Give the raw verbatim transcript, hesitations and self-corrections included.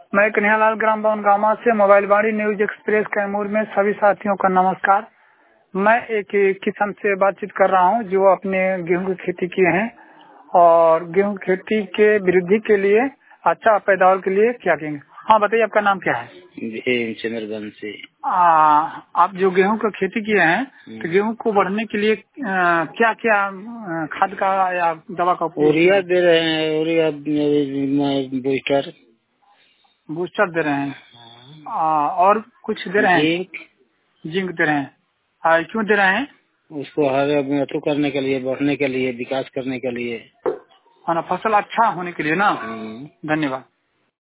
मैं कन्हैयालाल ग्राम बनगामा से मोबाइल बाड़ी न्यूज एक्सप्रेस कैमूर में सभी साथियों का नमस्कार। मैं एक किसान से बातचीत कर रहा हूं जो अपने गेहूं की खेती किए हैं और गेहूं की खेती के वृद्धि के लिए अच्छा पैदावार के लिए क्या करेंगे। हाँ बताइए, आपका नाम क्या है? चंद्रगंज से। आप जो गेहूं का खेती किए हैं तो गेहूं को बढ़ने के लिए क्या क्या खाद का या दवा का उपयोग? यूरिया दे रहे हैं, यूरिया बूस्टर बूस्टर दे रहे हैं। आ, और कुछ दे रहे हैं? जिंक जिंक दे रहे हैं। आ, क्यों दे रहे हैं? उसको हर अथु करने के लिए, बढ़ने के लिए, विकास करने के लिए, है ना, फसल अच्छा होने के लिए ना। धन्यवाद।